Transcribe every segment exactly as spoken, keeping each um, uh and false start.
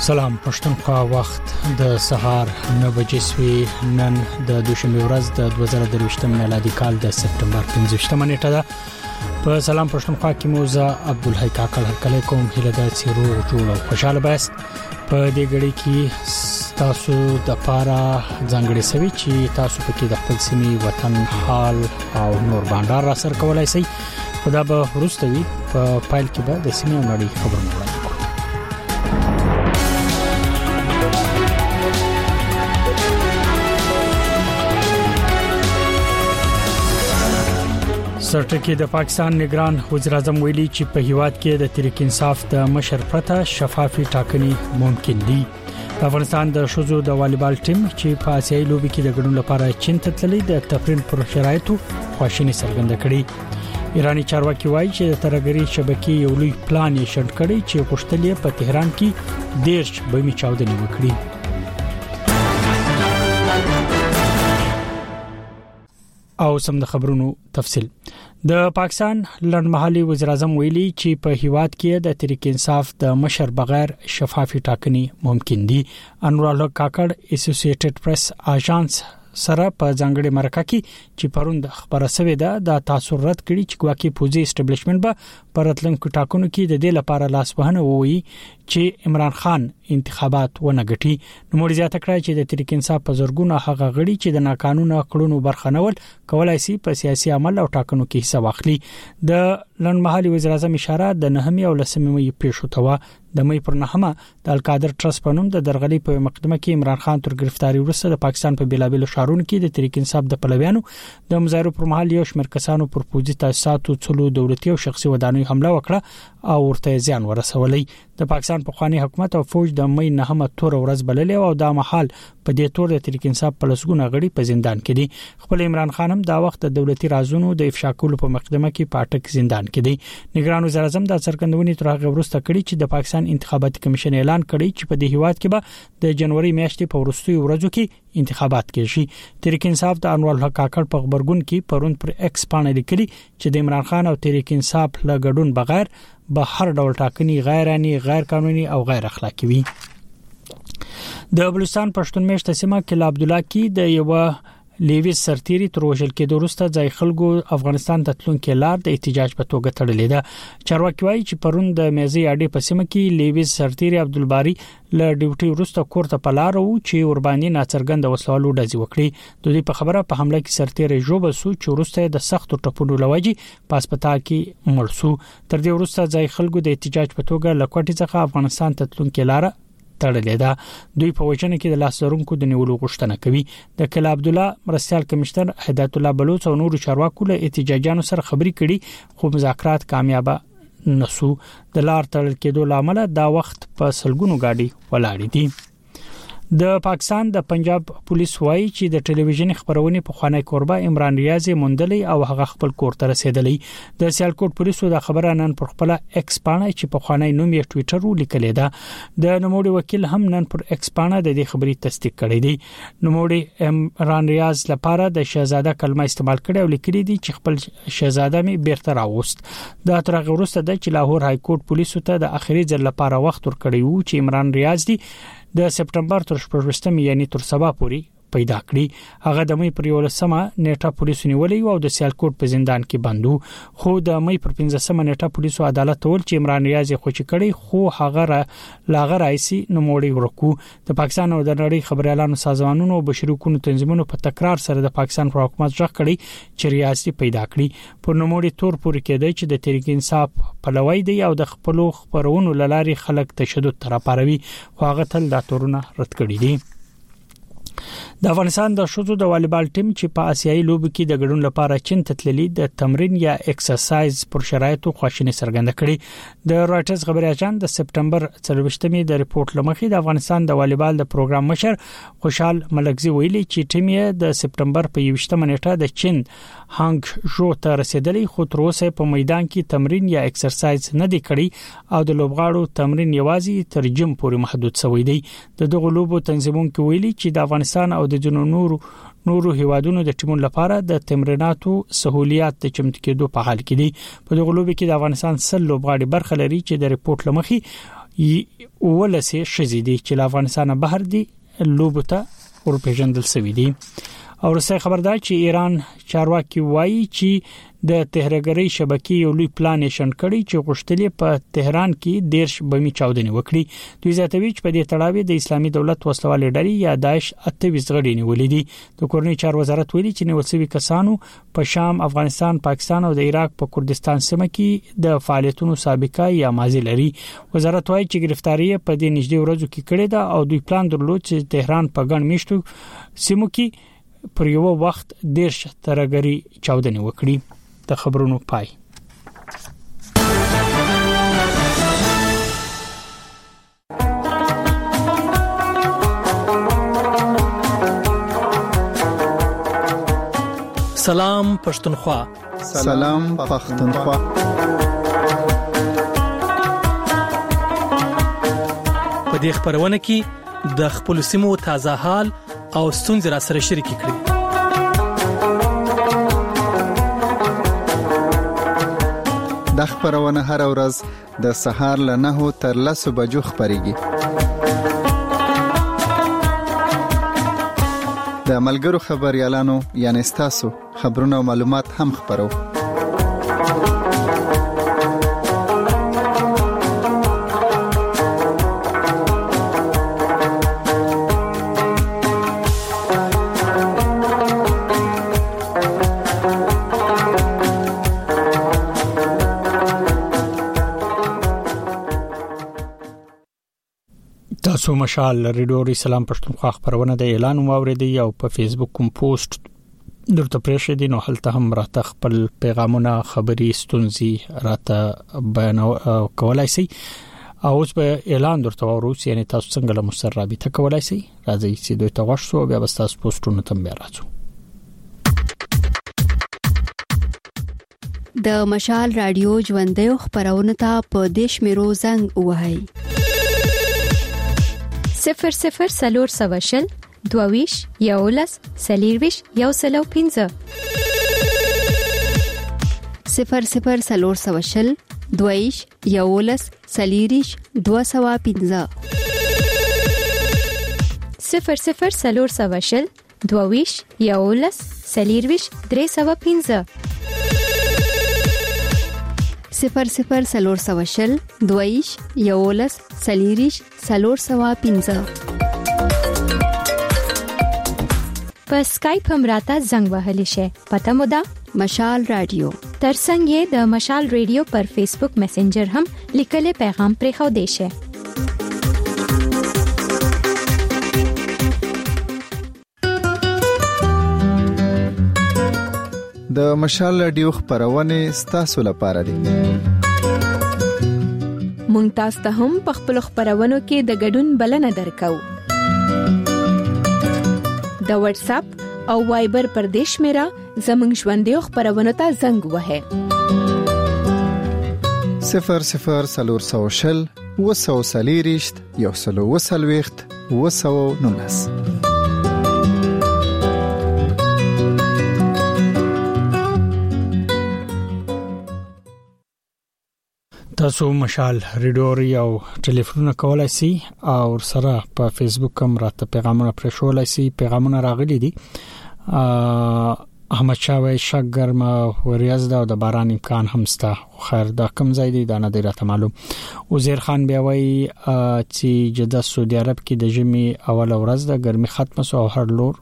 سلام پښتونخوا وخت د سهار نو بجې سوي نن د دوشنبه ورځ د دوه زره درویشتم میلادي کال د سپتمبر پنځویشتمه نیټه ده. په سلام پښتونخوا کې موزه عبدالحی کاکل هرکلی کوم، هیله ده چې روغ جوړ او خوشاله باسي. په دې غړي کې تاسو د پاره ځانګړي سوي چې تاسو پکې د خپل سیمې وطن حال او نور باندې را سره کولای شئ. خدا به ورستوي په فایل کې به د سیمې نړۍ خبرونه وړاندې کوو. سرټکی د پاکستان نگران وزیر اعظم ویلي چې په هیواد کې د تحریک انصاف د مشر پرته شفافي ټاکنې ممکن دي. په افغانستان د شوزو د والیبال ټیم چې په آسیایي لوبي کې د ګډون لپاره چین ته تللی د تفرین پر شرایطو خواشینی څرګنده کړې. ایرانی چارواکي وایي چې د ترګری شبکې یو لوی پلان یې شنډ کړی چې غوښتل په تهران کې دیرش بمي چاودنې وکړي. او سم د خبرونو تفصيل. د پاکستان لړمحلي وزیر اعظم ویلي چې په هیواد کې د تحریک انصاف د مشر بغیر شفافي ټاکنې ممکن دي. انور الله کاکړ اسوسییټډ پریس اژانس سره په ځانګړي مرکه کې چې پروند خبره شوې ده د تاثیر رد کړي چې ګواکې پوزي اسټابلیشمنت به پرتلونکو ټاکنو کې د دې لپاره لاس وهنه ووي چې عمران خان انتخابات ونه ګټي. نو مور زیاته کړی چې د تحریک انصاف په زورګونه هغه غړي چې د ناقانونه کړونو برخنول کولای شي په سیاسي عمل او ټاکنو کې حصہ واخلي. د لړمحلي وزیر اعظم اشاره د نهمې او لسمې مې پیښو ته و. د مې پر نهمه د القادر ټرست په نوم د درغلي په مقدمه کې عمران خان تر گرفتاری وروسته د پاکستان په بیلابل شهرونو کې د تحریک انصاف د پلویانو د مظاهرو پر مهال یو شمېر کسانو پر پوزي تاسیساتو څلو دولتي او شخصي ودانیو حمله وکړه او ورته زیان ورسولې. د پاکستان په خواني حکومت او فوج د مې نهمه تور ورځ بللې او د محل په دې تور د تحریک انصاف په لسګونه غړي په زندان کې دي. خپل عمران خان هم دا وخت د دولتي رازونو د افشا کولو په مقدمه کې پاټک زندان کې دي. نگران وزیر اعظم د څرګندونې تر هغه وروسته کړي چې د پاکستان انتخاباتي کمیشن اعلان کړی چې په دې هیواد کې به د جنوري میاشتې په وروستیو ورځو کې انتخابات کېږي. تحریک انصاف د انور الله کاکړ په خبرګون کې پرون پر ایکس باندې لیکلي چې د عمران خان او تحریک انصاف له ګډون بغیر به هر ډول ټاکنې غیراني، غیر قانوني او غیر اخلاقی وي. د بلوچستان پښتون میشته سیمه کې عبد الله کې د یو لیویز سرتيري تر وژل کېدو وروسته ځای خلکو افغانستان ته تلونکي لار د احتجاج په توګه تړلې ده. چارواکي وایي چې پرون د میزي اډې په سیمه کې لیویز سرتيري عبدالباری له ډیوټي وروسته کور ته پلار وو چې ور باندې ناڅرګند وسلو ډزې وکړي. د دې په خبره په حمله کې سرتيري جوړ سو چې وروسته د سختو ټپونو لوجي په هسپتال کې مړ سو. تر دې وروسته ځای خلکو د احتجاج په توګه لکوټي څخه افغانستان ته تلونکي لار تړلې ده. دوی په وجنه کې د لاسرونکو د نیولو غوښتنه کوي. د کلا عبد الله مرستيال کمشنر هدایت الله بلوچ او نور چارواکو له احتجاجانو سره خبري کړي خو مذاکرات کامیاب نسو. د لار تړل کېدو لامل دا وخت په سلګونو گاډي ولاړې دي. د پاکستان د پنجاب پولیس وایي چې د ټلویزیون خبرونه په خانه کوربه عمران ریاضي موندلې او هغه خپل کور ته رسیدلې. د سیالکوټ پولیسو د خبره نن پر خپل ایکس باندې چې په خانه نوم یې ټوئیټر ولیکلې ده. د نوموړي وکیل هم نن پر ایکس باندې د دې خبري تصدیق کړې دي. نوموړي عمران ریاض لپاره د شهزاده کلمه استعمال کړې او لیکلې دي چې خپل شهزاده می بیرته راوست. د ترغه وروسته د لاهور های کورټ پولیسو ته د اخري ځل لپاره وخت ورکړی وو چې عمران ریاض دی د سپټمبر تر شپږمې یعنی تر سبا پورې پیدا کړی. هغه د مې پر یولسمه نیټه پولیسو نیولې او د سیالکوټ په زندان کې بندو. خو د مې پر پنځمه نیټه پولیسو عدالت ول چې عمران ریاض خوشی کړي خو هغه را لاغه راځي نو موړي ورکو. د پاکستان او د نړۍ خبريالانو سازمانونو او بشري حقوقو تنظیمونو په تکرار سره د پاکستان پر حکومت ځخ کړي چې ریاضي پیدا کړي. پر نوموړي تور پورې کېدای چې د تحریک انصاف پلوي دی او د خپل خبرونو لاري خلک تشدد تر پاروي خو هغه تل دا تورونه رد کړي دي. د افغانستان د شوزو د والیبال ټیم چې په آسیایي لوبو کې د ګډون لپاره چین ته تللی د تمرین یا ایکسرسایز پر شرایطو خواشینی څرګنده کړي. د رائټرز خبري اژانس د سپټمبر څلوېښتمې د ریپورت لمخې د افغانستان د والیبال د پروګرام مشر خوشحال ملکزی ویلي چې ټیم یې د سپټمبر په یوویشتمه نیټه د چین هانګ ژو ته رسیدلی خو تر اوسه په میدان کې تمرین یا ایکسرسایز نه دی کړی او د لوبغاړو تمرین یوازې تر جیم پورې محدود شوی دی. د دغه لوبو تنظیمونکو ویلي چې د افغانستان او د جنوب نورو نورو هیوادونو د ټیمونو لپاره د تمریناتو سہولیات د چمتو کېدو په حال کې دي. په دغه لوبي کې د افغانستان سل لوبغاړي برخه لري چې د ریپورت لمخې ولسه شزيدي چې له افغانستان بهر دي لوبته ورپېژندل شوې دي. او رسې خبردار چې ایران چارواکي وایي چې د تهرګری شبکې یو لوی پلان شن کړی چې غوښتلې په تهران کې دیرش بمی چاودنې وکړي. دوی زیاتوي چې په دې تړاو د اسلامي دولت وسلوال ډلې یا داعش اتهویس غړي نیولې دي. د کورنۍ چارو وزارت ویلي چې نیول شوي کسانو په شام، افغانستان، پاکستان او د عراق په کردستان سیمه کې د فعالیتونو سابقه یا ماضي لري. وزارت وايي چې گرفتاری په دې نږدې ورځو کې کړې ده او دوی پلان درلود چې تهران په ګڼ میشتو سیمو کې پر یو وخت دیرش ترګری چاودنې وکړي. د خبرونو پای. سلام پښتونخوا. سلام پښتونخوا. په دې خبرونه کې د خپل سیمو تازه حال او ستونزې را سره شریک کړئ. د خبرونه هر ورځ د سهار له نهو تر لسو بجو خبريږي. د ملګرو خبريالانو یعنی تاسو خبرونه او معلومات هم خبرو. تاسو مشال ریډیو سلام پښتونخوا خبرونه د اعلان واوریدي او په فیسبوک کوم پوسټ درته پرېښې دي، نو هلته هم راته خپل پیغامونه خبري ستونزې راته بیان کولای شي. او اوس به اعلان درته وروس، یعنی تاسو څنګه له مستر رابطه کولای شي. راځي چې دوی ته غوښتو بیا به تاسو پوسټونه تم بیا راځو. د مشال رادیو ژوندې خبرونه ته په دیش میرو زنګ وهاي صفر صفر سلور سواشل دوویش یولس سلیرویش یو سلو پینزه صفر صفر سلور سواشل دوویش یولس سلیریش دو سوا پینزه صفر صفر سلور سواشل دوویش یولس سلیرویش درې سوا پینزه صفر صفر سلور سواشل دویش یولس سلیریش سلور سوا پینزه. په اسکایپ هم راته زنګ وهلی شي. پته مو ده مشال رادیو. ترڅنګ یې د مشال رادیو پر فیسبوک میسنجر هم لیکل پیغام پرې خو دی شي. د مشال رادیو خبرونه ستاسو لپاره دي. مونږ تاسو ته هم په خپل خبرونو کې د ګډون بلنه درکو. د واتس اپ او وایبر پر دیش میرا زمنګ ژوندې خبرونه ته زنګ وهه صفر صفر سلور سوشل وسو سلیریشت یو سلو وسلويخت وسو نونس. تاسو مشال ریډیو او ټلیفون کولای شئ او سره په فیسبوک هم راته پیغامونه پرېښولای شئ. پیغامونه راغلي دي. احمد شاه شګر ما وریاض دا د باران امکان هم ستا خیر دا کم ځای دی دا نه دی راته معلوم. وزیر خان بیا وایي چې جده سعودي عرب کې د جمی اول ورځ د ګرمي ختمه سو هر لور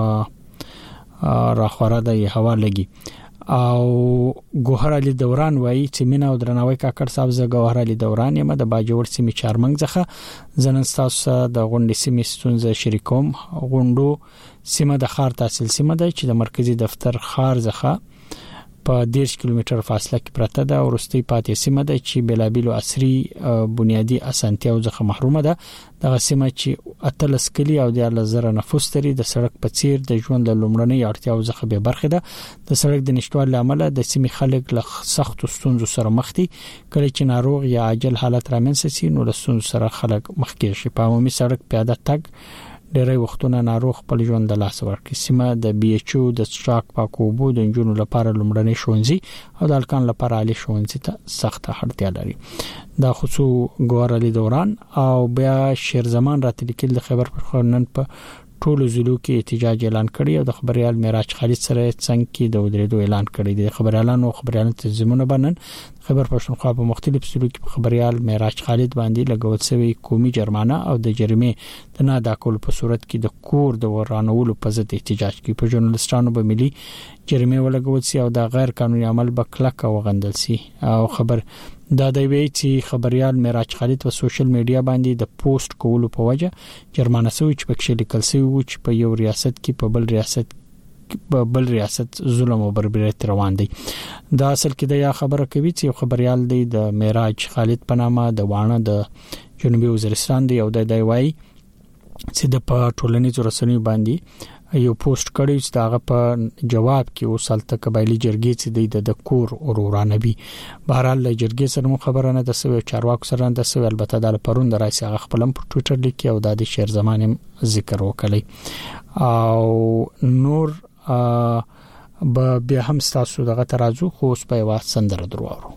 را خوره د هوا لګي. او ګوهر علي دوران وایي چې مینا او درناوي کاکړ صاحب ز ګوهر علي دوران یم د باجوړ سیمې چارمنګ ځخه زنن تاسو د غونډې سیمې ستونزه شریکوم. غونډو سیمه د خار تحصیل سیمه ده چې د مرکزی دفتر خار ځخه په دیرش کیلومتر فاصله کې پرته ده. ورستي پاتې سیمه ده چې بلابیلو عصري بنیادی اسانتیاو ځخه محرومه ده. دغه سیمه چې اتلس کلی او د لزر نفوس لري د سړک په چیر د ژوند لومړنۍ اړتیاو ځخه به برخه ده. د سړک د نشټوال عمله د سیمې خلک له سخت ستونزو سره مخ دي. کله چې ناروغ یا عاجل حالت رامنځته شي نو له ستونزو سره خلک مخ کې شي. په عمومي سړک پیاده تګ ډېری وختونه ناروغ خپل ژوند د لاس ورکړي. سیمه د بي ایچ او د سټاک پاکوبو د انجونو لپاره لومړنی ښوونځي او د الکان لپاره عالی ښوونځي ته سخت اړتیا لري. دا خصو ګوهر علي دوران او بیا شیرزمان راته لیکل د خبر پښتونن په ټولو ضلعو کې احتجاج اعلان کړی او د خبريال معراج خالد سره څنګه کې د ودرېدو اعلان کړی دی. خبريالانو خبريالانو تنظیمونه بنن خبر پښتونخوا په مختلف ضلعو کې په خبريال معراج خالد باندې لګول شوی قومي جرمانه او د جریمې د نه ادا کولو په صورت کې د کور د ورانولو په ضد احتجاج کوي. په ژورنالستانو به ملي جریمې ولګول شي او د غیر قانوني عمل به کلک وغندل شي. او خبر دا د وی چې خبريال معراج خالد په سوشل میډیا باندې د پوسټ کولو په وجه جرمانه شوی چې پکې لیکل شوی و چې په یو ریاست کې په بل ریاست په بل ریاست ظلم او بربریت روان دي. دا اصل کې د یا خبره کوي چې خبريال دی د معراج خالد په نامه د وانه د جنوبي وزیرستان دی او د دی وای چې د په ټولنیزو رسنیو باندې یو پوسټ کړی چې داغه په جواب کې وسلته قبایلی جرګې چې د کور اورورانبي بهرال له جرګې سره خبره نه د سوي چارواکو سره د سوي البته د پروند راځي هغه خپل په ټوئیټر لیکي او د شهر زمانه ذکر وکړي او نور به بیا هم تاسو دغه ترازو خو اوس په واسط سندره دروارو.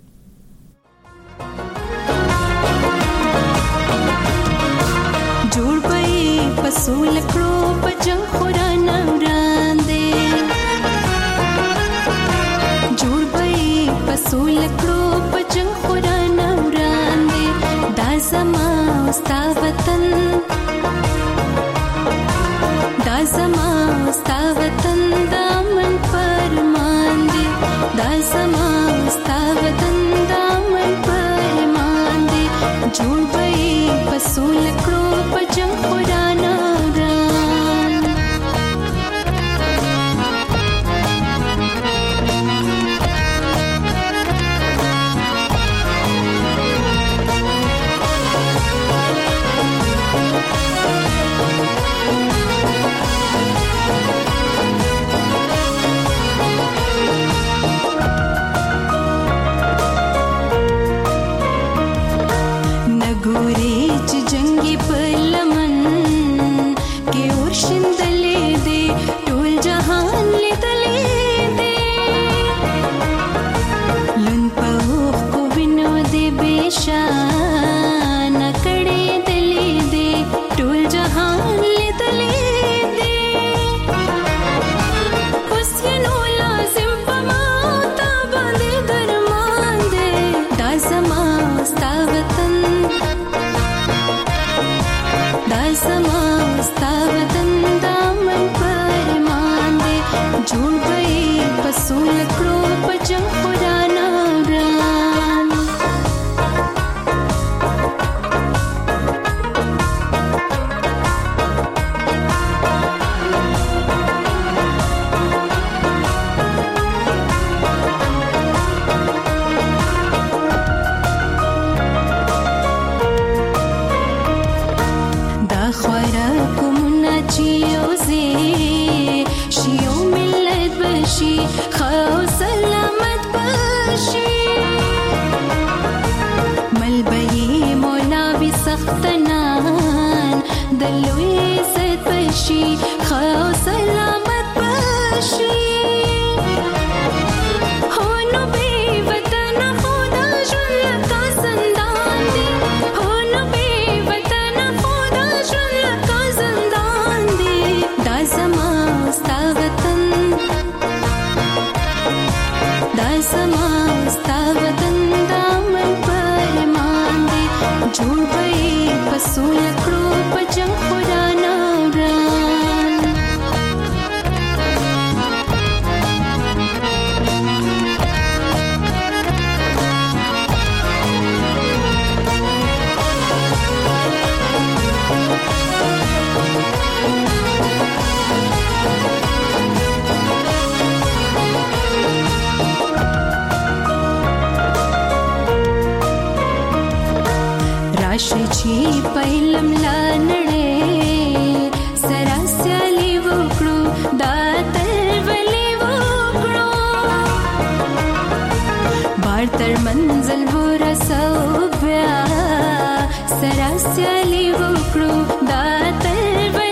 جوړ پي پسول کړو پجنګ خورانه وړاندې جوړ پي پسول کړو پجنګ خورانه وړاندې دا زما ستا وطن دا زما ستا وطن دا من پرمان دي دا زما ستا وطن دا من پرمان دي جوړ پي پسول کړو پجنګ خورانه سراسلی وکړو دا تر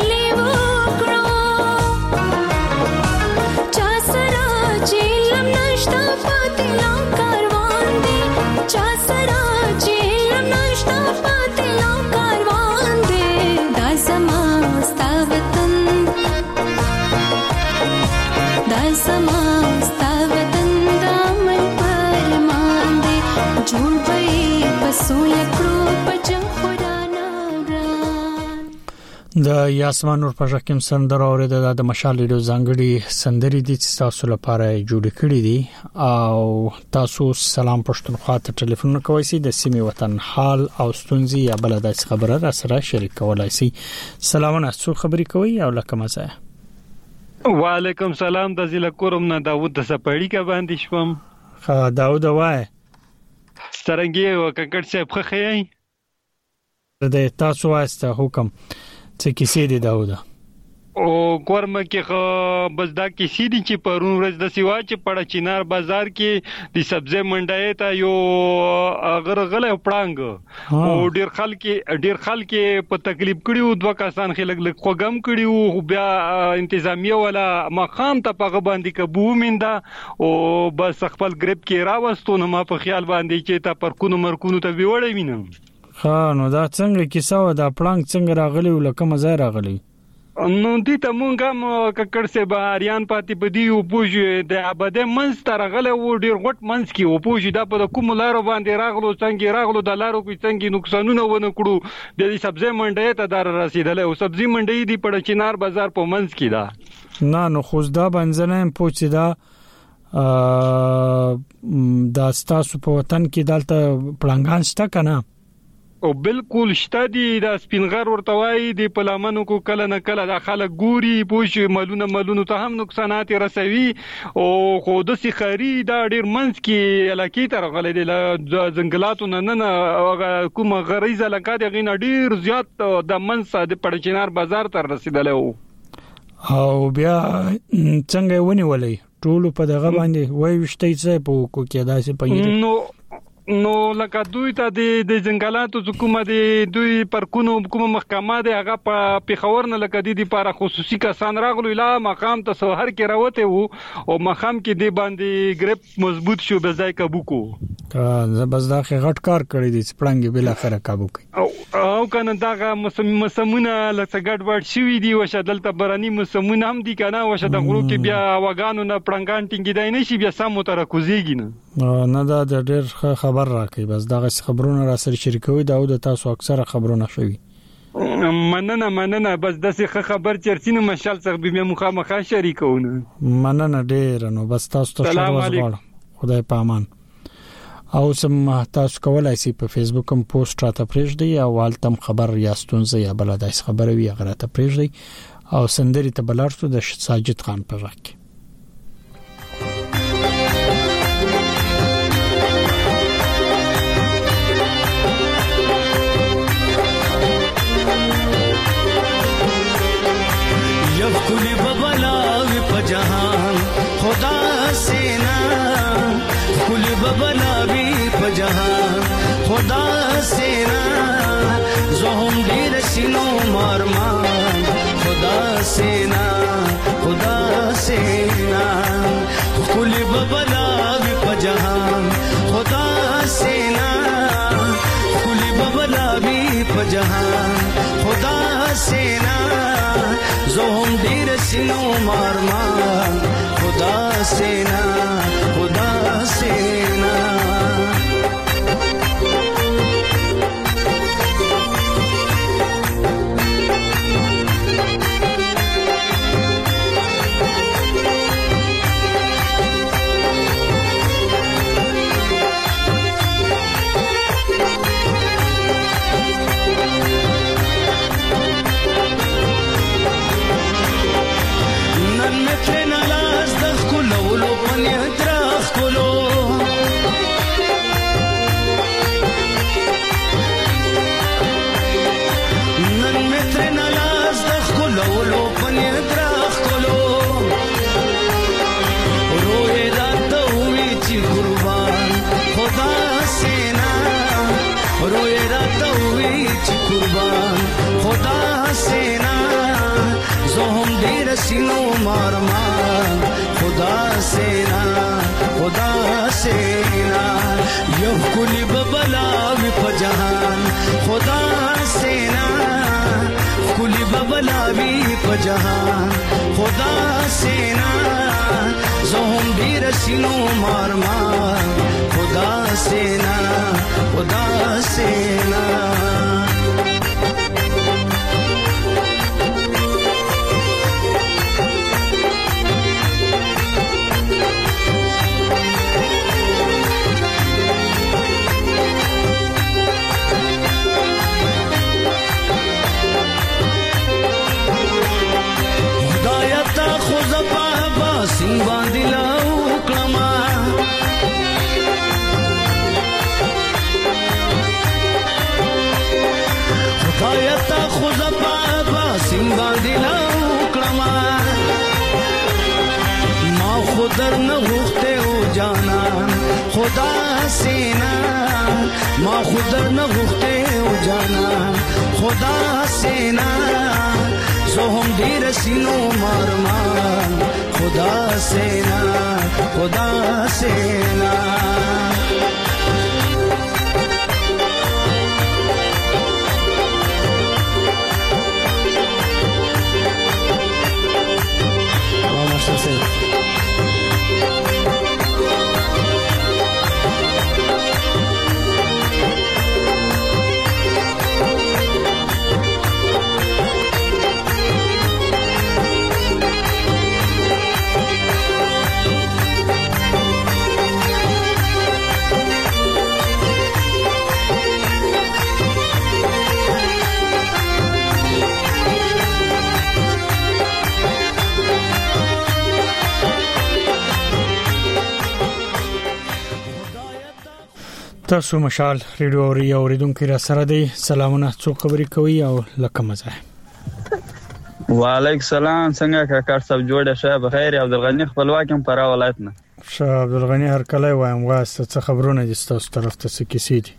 زما ستا وطن دامن پرمان دی جوړ وای پسو لکړو پچ خدانا وران د یاسمان نور په ژکم سندر اورید د مشال ریډیو ځانګړي سندري دي چې تاسو لپاره جوړ کړي دي او تاسو سلام پښتونخوا ته ټلیفون کوئ سي د سیمه وطن حال او ستونزې یا بل د خبره را سره شریک کولای سي. سلامونه څو خبري کوي او لکه مزه. وعلیکم سلام د زیل کورم نه داوود د سپړی کا باندې شوم. ها داوود وای سترنګي او ککړ څه خخې د تاسو واسطه حکم څه کیسې دي داوود او کورمه کې خو بس دا کیسې دي چې پرون ورځ د سیوا چې پړه چینار بازار کې د سبزی منډای ته یو غرغله پړنګ او ډیر خلک ډیر خلک په تکلیف کړیو دوه کسان خلک لږ خوګم کړیو بیا انتظامیه ولا مقام ته په باندې کبو منده او بس خپل گریپ کې راوستو نو ما په خیال باندې چې تا پر کونو مرکونو ته ویوړې وینم. ها نو دا څنګه کیسه و دا پړنګ څنګه راغلی ولکه مزه راغلی نو دې ته مونږ هم ککړ سه بهاریان پاتې پدی او پوج د ابده منځ تر غله و ډیر غټ منځ کې او پوج دا په کوم لارو باندې راغلو څنګه راغلو د لارو کې څنګه نقصانونه ونه کړو د سبزی منډي ته دار رسیدله او سبزی منډي دی په چینار بازار په منځ کې دا نه نو خوځدا بنځنه پوچیدا دا ستاسو په وطن کې دلته پړنګان شته کنه او بالکل شته دي د سپینغر ورتوي د پلامنو کو کله نه کله د خلک ګوري پوښ ملونه ملونه ته هم نقصانات رسوي او خو د سخري دا ډیر منځ کې علاقې تر غلې د ځنګلاتو نه نه کوم غریزه لکه د غین ډیر زیات د منځ د پړچینار بازار تر رسیدله او بیا څنګه ونیولې ټول په دغه باندې وای وشتي څه په کو کې داسې پېږي نو نو لکه دوی ته د جنگلاتو حکومت د دوی پر کوم کوم محکمه د هغه په پیښور نه لکه د لپاره خصوصي کسان راغلو لا مقام ته سوهر کې راوته وو او مقام کې د باندې گریپ مضبوط شو به ځای کابو کو بس دا غټ کار کړی دي سپړنګ بل اخره کابو کوي او او کنه دا مسمونه لکه ګډ وډ شوی دی او شدلته برانی مسمونه هم دي کنه او شد غرو کې بیا واغانو نه پړنګان ټینګی دی نشي بیا سمو تر کوزيږي نه نه دا ډېر خبر راکې بس دغه خبرونه را سره شریکوي داود تاسو اکثره خبرونه شوي مننه مننه بس داسې خبر چرچینو مشال څخه به مخامخ شریکونه مننه ډېر نو بس تاسو ته شکر خدای پامان او سم تاسو کولای شئ په فیسبوک هم پوسټ راته پرېږدئ او والتم خبر یا ستونزه یا بل داسې خبره وي هغه راته پرېږدئ او سندري ته بلارسو د ساجد خان په ژغ کې کلی ببلاوی په جهان خدا سینا کلی ببلاوی په جهان خدا سینا زهم ډیر سينو مارمان خدا سینا خدا سینا کلی ببلاوی په جهان خدا سینا کلی ببلاوی په جهان خدا سینا زهم ډیر سينو مارمان خدا سینا خدا سینا سينو مارمان خدا سینا خدا سینا یو کلی ببلاوی په جهان خدا سینا کلی ببلاوی په جهان خدا سینا ډیر سينو مارمان خدا سینا خدا سینا سین باندې لاو کلمه خدای ته خدا په سین باندې لاو کلمه ما خودر نه غوښته او جانا خدا سینا ما خودر نه غوښته او جانا خدا سینا زهم ډیر سينو مارمان خدا سینا خدا سینا تاسو مشال ریډیو اوري اوریدونکو را سره دی سلامونه څو خبرې کوي او لکه مزه وعلیکم السلام څنګه کاکا صاحب جوړه شه بخیر عبدالغنی خپلواکم پر ولایت نه شه عبدالغنی هر کله وایم واسه څه خبرونه دي تاسو طرف ته څه کیسې دي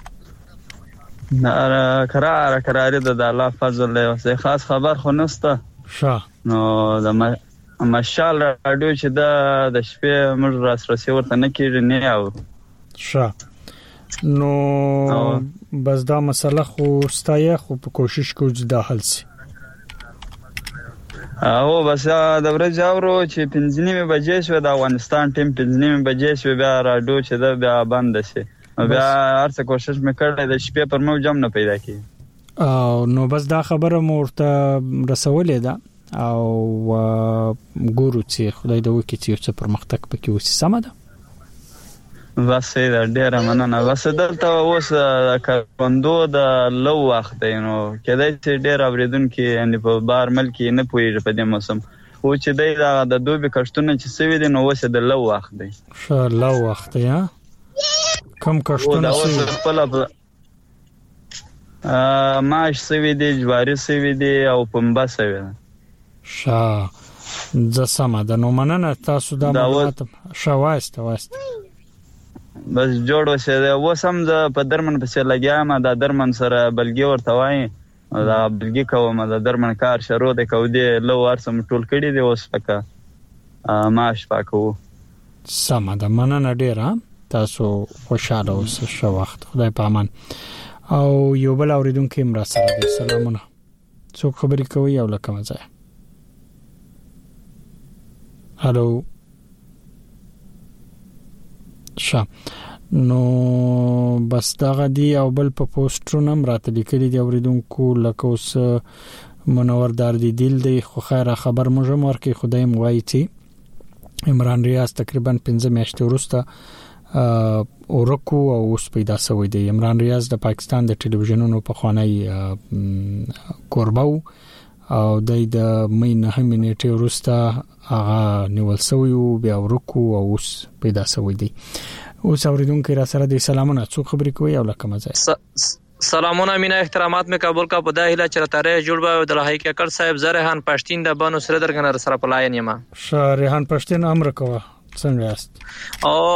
نه قرار قرار د الله فضل له خاص خبر خو نسته شه نو د مشال رادیو چې د شپې موږ راسرسي ورته نه کیږي نه او شه نو بس دا مسله خو ستایه خو په کوشش کوو چې دا حل شي او بس دا ورځ اورو چې پنځه نیمه بجې شو د افغانستان ټیم پنځه نیمه بجې شو بیا راډیو چې دا بیا بند شي بیا هرڅه کوشش وکړل د شپې پر موږ جام نه پیدا کی او نو بس دا خبره مورته رسولې ده او ګورو چې خدای دې وکړي چې څه پرمختګ پکې وسی سم ده بس دا ډېر مننه بس دلته اوس کاروندو د لو وخت دی نو کله چې ډېر اوریدونکو یعنی په بار ملک نه پوهیږي په دې موسم او چې دی د دوبي کښتونه چې سوي دي نو اوس د لو وخت دی ښه لو وخت یا کم کښتونه سوي خپل ماش سوي دي جواری سوي دي او پنبه سوي ښه ځ سم ده نو مننه تاسو دا معلومات شواست واست بس جوړ وشه و سم د په درمن په لګیا ما د درمن سره بلګي ورته وای دا بلګي کوم د درمن کار شروع د کو دی لو ورسم ټول کړي دی اوس پکا ماش پاکو سم ده مننه ډیر تاسو خوشاله اوسئ شو وخت خدای پامان او یو بل اوریدونکو امر سره دی سلامونه څوک خبرې کوي او لکه مزه هالو شه نو بس دا غدي او بل په پوسټرونه راته لیکلي دی اوریدونکو لکه اوس منور دار دی دل دی خو خیره خبر موږ مورکي خدای موایي چې عمران ریاض تقریبا پنځه میاشتې وروسته اورکو او اوس پیدا شوی دی عمران ریاض د پاکستان د ټلویزیونونو په خوانی کورباو او د مې نه همینټه وروسته هغه نیول شوی او بیا ورکو او اوس پیدا شوی دی اوس اوریدونکو را سره د سلامونه څو خبرې کوي او لکه مزه سلامونه مینا احترامات میں قبول کا پدای له چرتاره جوړ به د لای ککړ صاحب زرهان پښتين د بانو سره درګنه سره پلاین یما شریحان پښتين امر کوه څنګه است او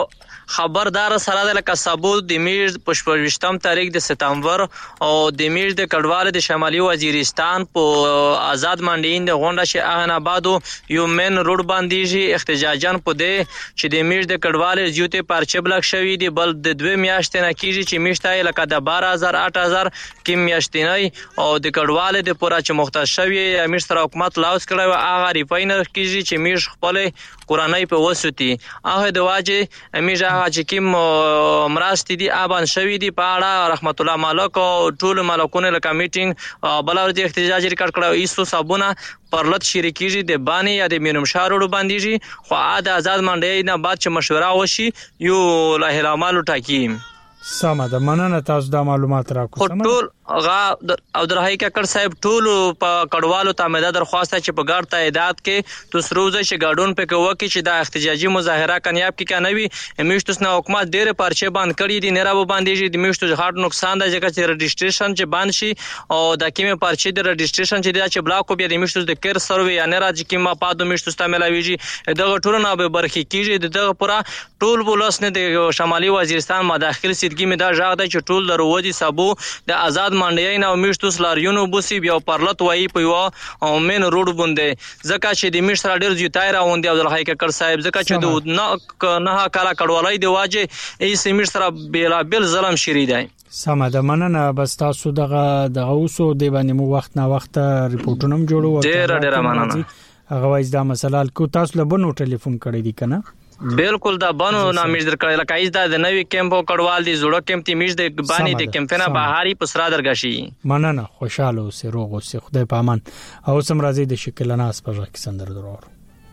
خبردار سره د لکه ثبوت د میژ په شپږم تاریخ د سپتمبر او د میژ د کډوال د شمالي وزیرستان په آزاد منډین د غونډه چې اهن آبادو یو مین روډ باندې شي احتجاجن په دې چې د میژ د کډوال زیوته پرچه بلک شوی دی بل د دوه میاشتې نه کیږي چې میشته لکه د بارہ هزار آټ هزار کې میاشتې او د کډوال د پورا چې مختص شوی امیر سره حکومت لاوس کړو هغه ریفاینر کیږي چې میژ خپل قرآنی په وسوتی هغه د واجه امیر هغه چې کوم مرستې دي ابان شوی دی په اړه رحمت الله مالک او ټول مالکونه لکه میټینګ بل ورځ احتجاج ریکارډ کړو ایسو صابونه پرلط شریکیږي د بانی یا د مینوم شاروړو باندې خو عاد آزاد منډي نه بعد چې مشوره وشي یو له اعلانولو ټاکی سمه ده مننه تاسو د معلومات راکو سمه ټول غا او درهای ککړ صاحب ټول په کډوالو تامه درخواست چې په ګړ تعداد کې تاسو روزه چې ګاډون په کوه کې چې د احتجاجي مظاهره کامیاب کې کنوي میشتوس نه حکومت ډېر پرچه باندې کړی دي نه راو باندې دي میشتو هارد نقصان د ځکه چې رجسټریشن چې باندې شي او د کیمه پرچه د رجسټریشن چې د چې بلاک بیا د میشتو د کیر سروي یا نه راځي کیمه پادو میشتو استعمالويږي دغه ټول نه به برخي کیږي دغه پورا ټول بولس نه د شمالي وزیرستان مداخل سیدګي می دا ژغ د چې ټول درودي سبو د آزاد منډي نه میشتو سلاریونو بوسي بیا پرلط وای په یو او مین روډ باندې ځکه چې د میشتر ډیر زیاتای راوندي عبد الحی ککړ صاحب ځکه چې د نه نه کاله کډوالای دی واجه ای سیمشتر بلا بل ظلم شری دی سمه ده مننه بس تاسو دغه دغه اوسو دی باندې مو وخت نه وخت ریپورتونه جوړو ډیر ډیر مننه هغه وایي دا مسله کو تاسو له بنو ټلیفون کړی دی کنه بالکل دا بانو نامیز در کړل لکه دا د نوې کیمپو کډوال دي زوړو کیمپ تی میز د بانی د کیمپنا بهاري پسرا درګشي مننه خوشاله اوسه روغ اوسه خدای په امان او سم راځي د شکلناس پر راک سندر درور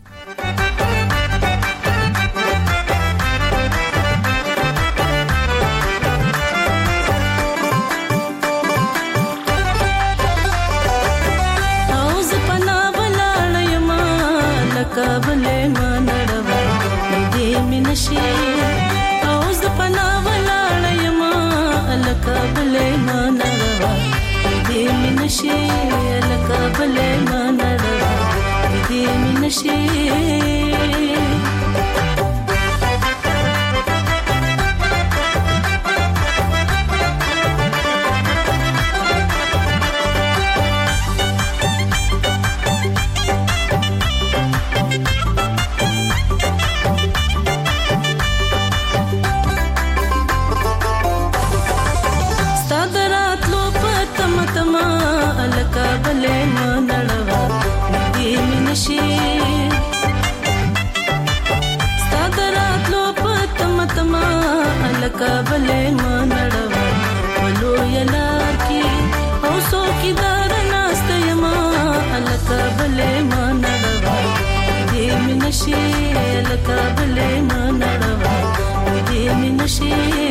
اوس د پنا ولاړ یما الکبلې منړوا دې منشي الکبلې منړوا دې منشي کابلې منړوا ولو یلار کی او سو کی دار ناست یما الکابلې منړوا دې منشي الکابلې منړوا دې منشي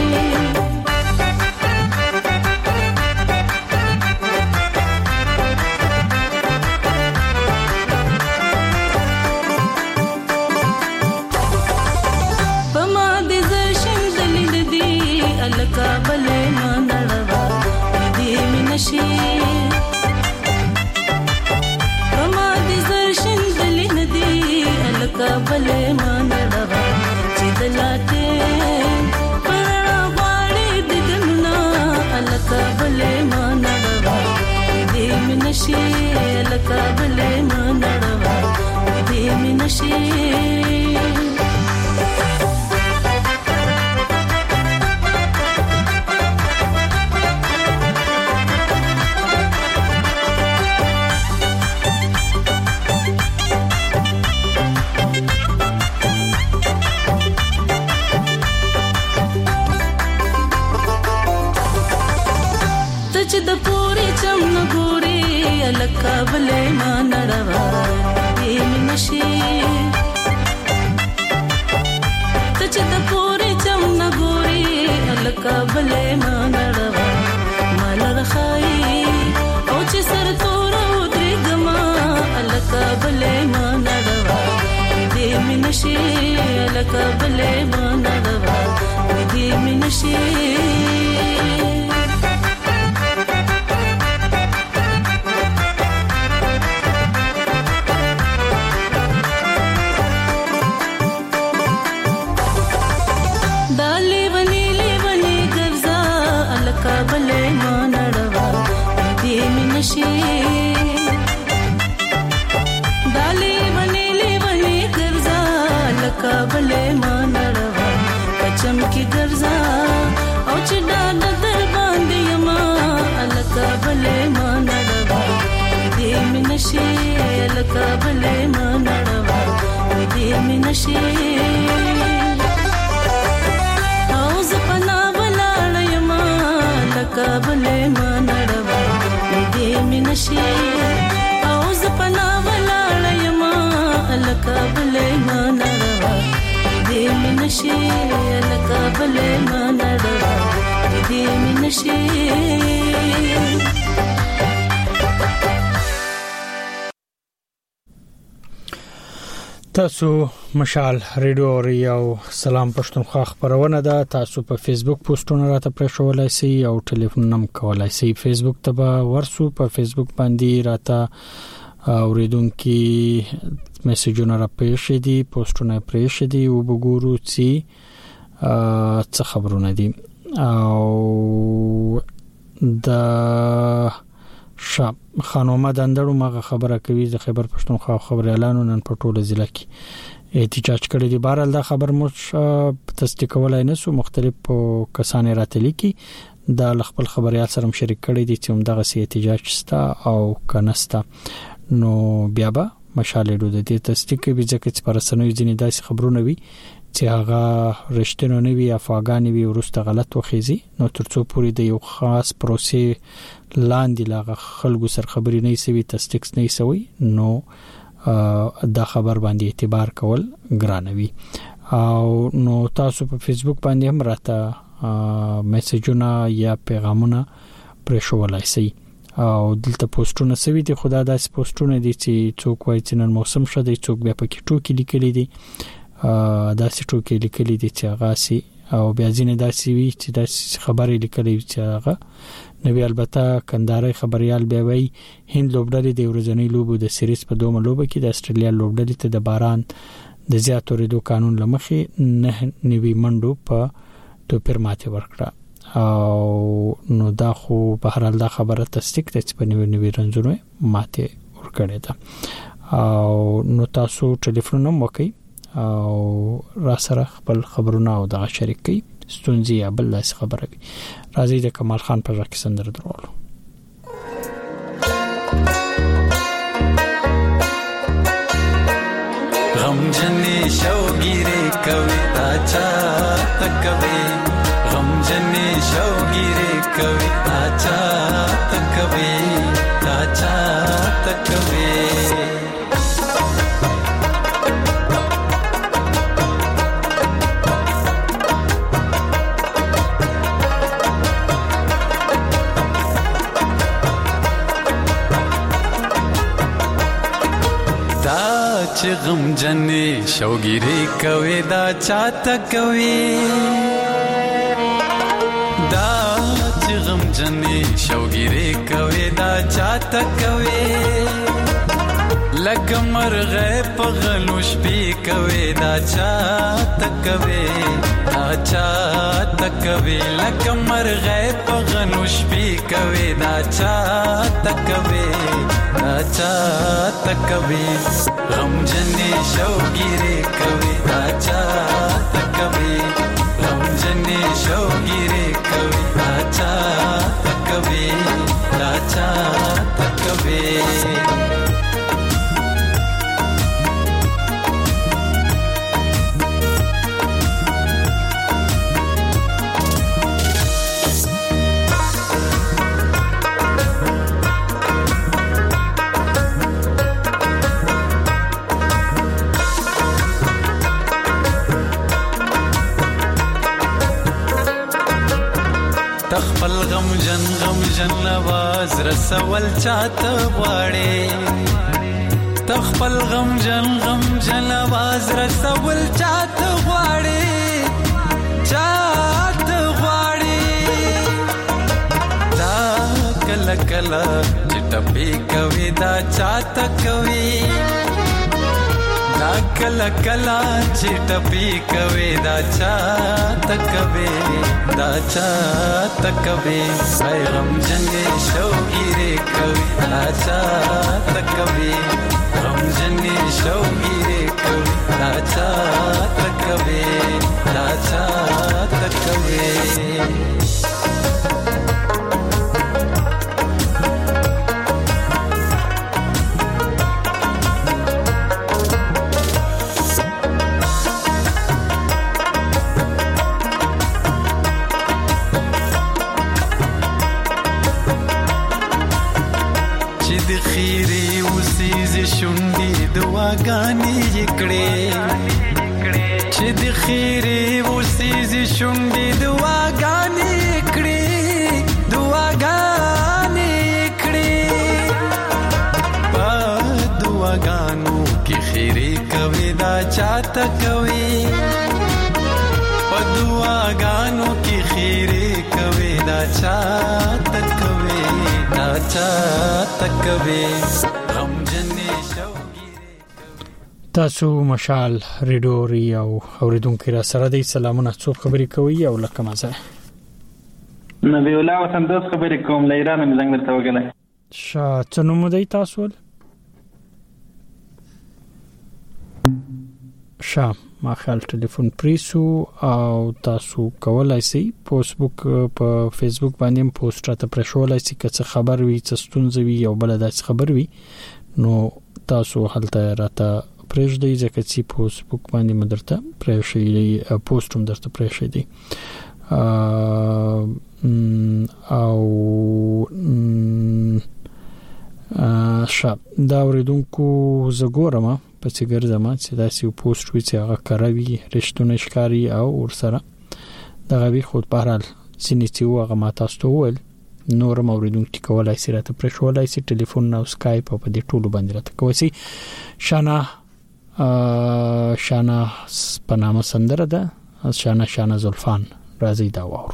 کابلې منړوا چې دلاته پر واړې د ګننا الکابلې منړوا دې منشي الکابلې منړوا دې منشي کابلې منړوا دې منشي ته چې د پورې چم نه ګوري الکابلې منړوا مال رخای او چې سر تور ودرې ګما الکابلې منړوا دې منشي الکابلې منړوا دې منشي نشي او زپنا ولاړ یما لکه بلې ما نړوا دې مې نشي او زپنا ولاړ یما لکه بلې ما نړوا دې مې نشي لکه بلې ما نړوا دې مې نشي. تاسو مشال ریډیو ریو سلام پښتونخوا خبرونه ده. تاسو په فیسبوک پوسټونه راته پرېښولای شئ او ټلیفون نم کولای شئ. فیسبوک ته به ورسو په فیسبوک باندې راته اوریدونکو میسجونه را پېښې دي پوسټونه پېښې دي او وګورو چې څه خبرونه دي. او د شاب خانومه دندړو مغه خبره کوي د خیبر پښتونخوا خبر اعلان نن په ټوله ضلع کې احتجاج کړی دی. بهرحال دا خبر مو تصدیقولای نه سو مختلف کسان راتلی کی دا خپل خبريال سره شریک کړی دي چې همدغه سي احتجاج ستا او کنستا نو بیا به مشالې د دې تصدیق کوي ځکه چې پرسنوي ځینې داسې خبرونه وي چې هغه رښتینی نه وي افغاني وي ورسته غلط وخیزي نو ترڅو پوری د یو خاص پروسې لاندې لاغه خلکو سره خبري نه سوي تصدیق نه سوي نو دا خبر باندې اعتبار کول ګرانوي. او نو تاسو په فیسبوک باندې هم راته میسجونه یا پیغامونه پرېښولای شئ او دلته پوسټونه سوي دي. خدا داسې پوسټونه دي چې څوک وایي چې نن موسم شته څوک بیا پکې ټوکی لیکلي دي داسې ټوکی لیکلي دي چې هغه سي او بیا ځینې داسې وي چې داسې خبرې لیکلي چې هغه نوی. البته کندهاري خبريال بیا وایي هند لوبډلې د ورځنۍ لوبو د سریز په دومره لوبه کې د استرالیا لوبډلې ته د باران د زیاتو ریدو قانون لمخې نه نیوي منډو په توپیر ماته ورکړه او نو دا خو په هر حال دا خبره تصدیق ده چې په نیوي نیوي رنځونه ماته ورکړه ده. او نو تاسو ټلیفون نوم وکي او را سره خپل خبرونه او دغه شریک کړئ ستونزې یا بل څه خبره وي. راځي د کمال خان پر راکې سندره درولو. غم جنې شوګيره کوي تا چا تکوي غم جنې شوګيره کوي تا چا تکوي تا چا تکوي چې غم جنې شوګيره کوي دا چاته کوي دا چې غم جنې شوګيره کوي دا چاته کوي لکه مرغه په غلوش پی کوي دا چاته کوي دا چاته کوي لکه مرغه په غلوش پی کوي دا چاته کوي دا چاته کوي غم جنې شوګيره کوي دا چاته کوي غم جنې شوګيره کوي دا چاته کوي دا چاته کوي. تخپل غم جن غم جن आवाज رسول چاته غواړي تخپل غم جن غم جن आवाज رسول چاته غواړي چاته غواړي دا کله کله چټپی کوي دا چاته کوي دا کلا کلا چټپی کوي دا چاته کوي دا چاته کوي سای غم جنې شوګيره کوي دا چاته کوي غم جنې شوګيره کوي دا چاته کوي دا چاته کوي. کړې چې د خیرې وسیزي شونډې دعاګانې کړې دعاګانې کړې په دعاګانو کې خیرې کوي دا چاته کوي په دعاګانو کې خیرې کوي دا چاته کوي دا چاته کوي غمجنې شو تاسو مشال ریډوري او اوریدونکو را سره د سلامونه څو خبرې کوي او لکه مازه نبی الله وطن د خبرې کوم له ایران مې څنګه ته وګله شا څنګه مو دی تاسو شا ما خپل ټلیفون پریسو او تاسو کولای شئ فیسبوک په فیسبوک باندې پوسټ راته پرښولای شئ که څه خبر وي څه ستونزه وي او بل داسې خبر وي نو تاسو هلته راته پرېږدئ ځکه چې فیسبوک باندې مدرته پرېښی پوسټ هم درته پرېښی دی او شاب دا اوریدونکو زګورم په څیر ګرځم چې دا سی پوسټ وی چې هغه کاروي رښتونه ښکاری او ورسره دا غوي خود بهرال سینې چې هغه ما تاسو ته ول نور موریدونکو کولای شي راته پرښولای شي ټلیفون او سکایپ په دې ټولو باندې راته کوي شي شانا شانا پنامه سندره ده شانا شانا زلفان راځي دا وور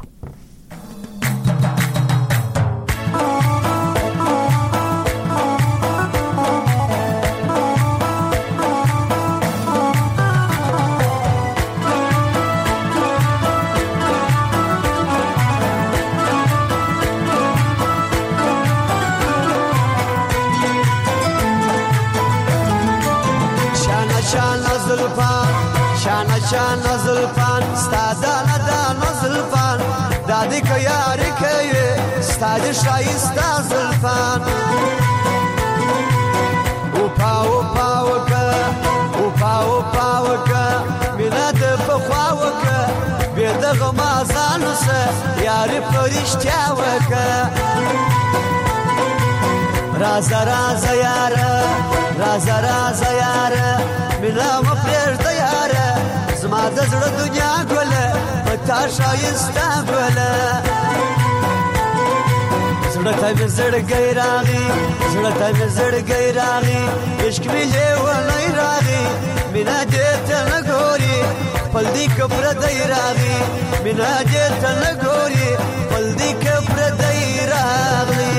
شانا زلفان ستاده لده نزلفان دادی که یاری که ستاده شایسته زلفان اوپا اوپا وکه اوپا اوپا وکه مینه ده پخوا وکه بیدغه مازانو سه یاری پرشتیا وکه رازه رازه یاره رازه رازه یاره مینه مپریږده یاره زما د زړه دنیا ګله پتا شایسته ګله زړه ته مې زړګی راغی زړه ته مې زړګی راغی عشق مې لیونی راغی مینا دې ته نه ګوري خپل دې کبر دی راغی مینا دې ته نه ګوري خپل دې کبر دی راغی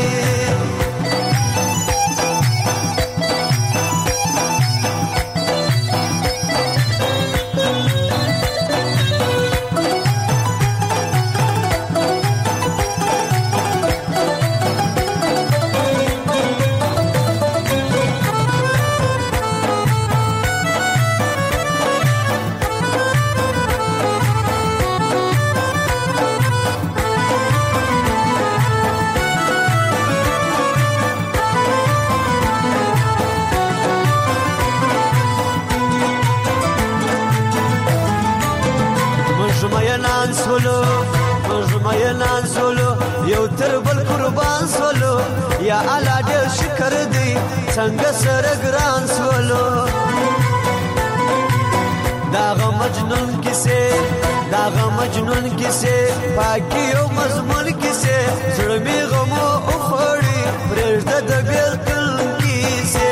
سولو مجمعینان سولو یو تر بل قربان سولو یا الله دې شکر دی څنګه سره ګران سولو داغه مجنون کیسه داغه مجنون کیسه پاکی او مضمون کیسه زړه می غمو او خوري پرېږده د بیلتل کیسه